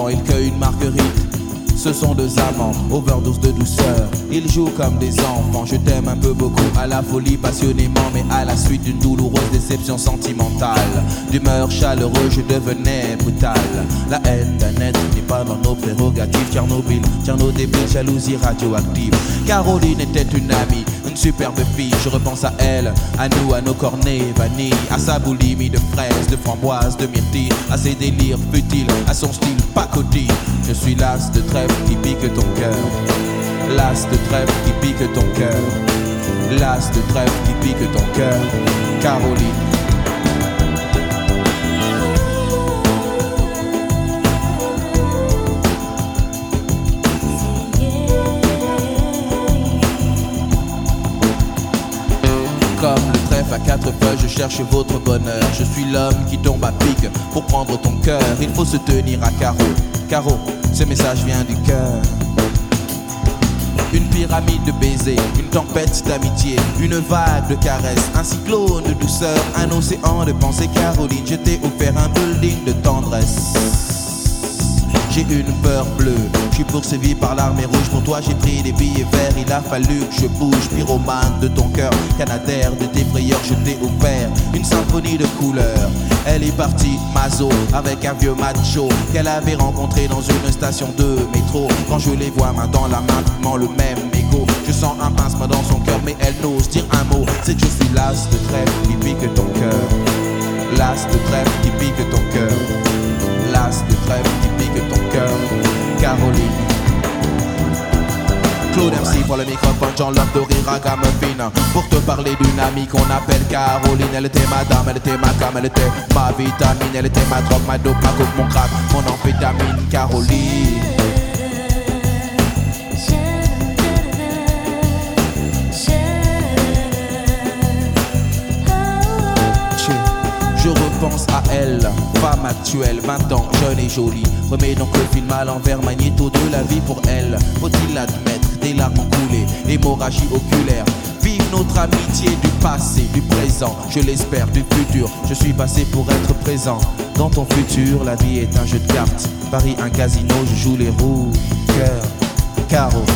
quand il cueille une marguerite. Ce sont deux amants, overdose de douceur. Ils jouent comme des enfants, je t'aime un peu beaucoup. À la folie passionnément, mais à la suite d'une douloureuse déception sentimentale. D'humeur chaleureuse, je devenais brutal. La haine d'un être n'est pas dans nos prérogatives. Tchernobyl, débile, jalousie radioactive. Caroline était une amie, une superbe fille. Je repense à elle, à nous, à nos cornets vanille, à sa boulimie de fraises, de framboises, de myrtilles, à ses délires futiles, à son style pacotille. Je suis las de trêve qui pique ton cœur. Las de trêve qui pique ton cœur. Las de trêve qui pique ton cœur. Caroline. Comme le trèfle à quatre feuilles, je cherche votre bonheur. Je suis l'homme qui tombe à pic pour prendre ton cœur. Il faut se tenir à carreau. Caro, ce message vient du cœur. Une pyramide de baisers, une tempête d'amitié, une vague de caresses, un cyclone de douceur, un océan de pensée. Caroline, je t'ai offert un building de tendresse. J'ai une peur bleue, je suis poursuivi par l'armée rouge. Pour toi j'ai pris des billets verts, il a fallu que je bouge. Pyromane de ton cœur, canadair de tes frayeurs, je t'ai offert une symphonie de couleurs. Elle est partie, Mazo, avec un vieux macho qu'elle avait rencontré dans une station de métro. Quand je les vois main dans la main, vivement le même écho. Je sens un pincement dans son cœur, mais elle n'ose dire un mot. C'est que je suis las de trêve qui pique ton cœur. Las de trêve qui pique ton cœur. Las de trêve qui pique ton cœur. Caroline. Claude MC pour le microphone, Jean-Love de rire à gamme fine. Pour te parler d'une amie qu'on appelle Caroline. Elle était ma dame, elle était ma cam, elle était ma vitamine. Elle était ma drogue, ma dope, ma coupe, mon crack, mon amphétamine. Caroline. Je repense à elle, femme actuelle, 20 ans, jeune et jolie. Remets donc le film à l'envers, magnéto de la vie pour elle. Faut-il l'admettre, des larmes ont coulé, hémorragie oculaire. Vive notre amitié du passé, du présent, je l'espère, du futur. Je suis passé pour être présent. Dans ton futur, la vie est un jeu de cartes. Paris, un casino, je joue les roues. Cœur, carreau.